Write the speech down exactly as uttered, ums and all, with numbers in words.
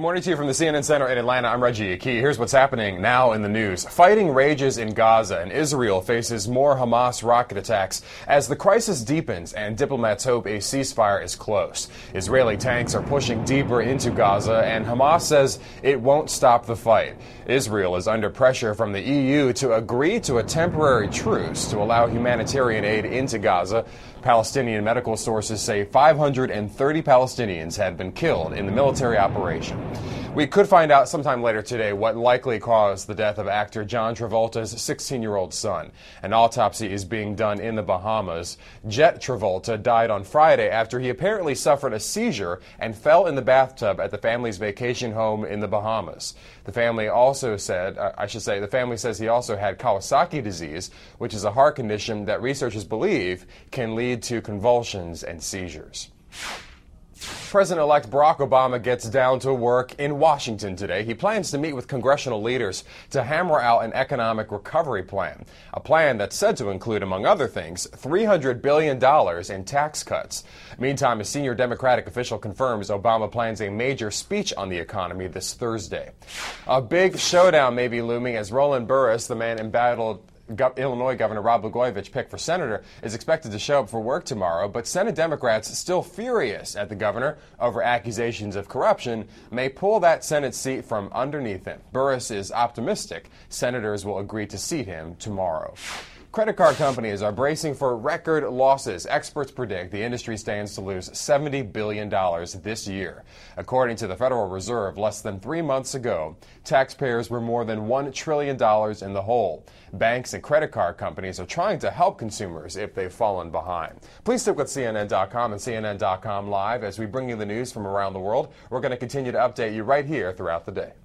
morning to you from the C N N Center in Atlanta. I'm Reggie Akey. Here's what's happening now in the news. Fighting rages in Gaza, and Israel faces more Hamas rocket attacks as the crisis deepens and diplomats hope a ceasefire is close. Israeli tanks are pushing deeper into Gaza, and Hamas says it won't stop the fight. Israel is under pressure from the E U to agree to a temporary truce to allow humanitarian aid into Gaza. Palestinian medical sources say five hundred thirty Palestinians had been killed in the military operation. We could find out sometime later today what likely caused the death of actor John Travolta's sixteen-year-old son. An autopsy is being done in the Bahamas. Jet Travolta died on Friday after he apparently suffered a seizure and fell in the bathtub at the family's vacation home in the Bahamas. The family also said, uh, I should say, the family says he also had Kawasaki disease, which is a heart condition that researchers believe can lead to convulsions and seizures. President-elect Barack Obama gets down to work in Washington today. He plans to meet with congressional leaders to hammer out an economic recovery plan, a plan that's said to include, among other things, three hundred billion dollars in tax cuts. Meantime, a senior Democratic official confirms Obama plans a major speech on the economy this Thursday. A big showdown may be looming as Roland Burris, the man embattled Go- Illinois Governor Rod Blagojevich, picked for senator, is expected to show up for work tomorrow, but Senate Democrats, still furious at the governor over accusations of corruption, may pull that Senate seat from underneath him. Burris is optimistic senators will agree to seat him tomorrow. Credit card companies are bracing for record losses. Experts predict the industry stands to lose seventy billion dollars this year. According to the Federal Reserve, less than three months ago, taxpayers were more than one trillion dollars in the hole. Banks and credit card companies are trying to help consumers if they've fallen behind. Please stick with C N N dot com and C N N dot com Live as we bring you the news from around the world. We're going to continue to update you right here throughout the day.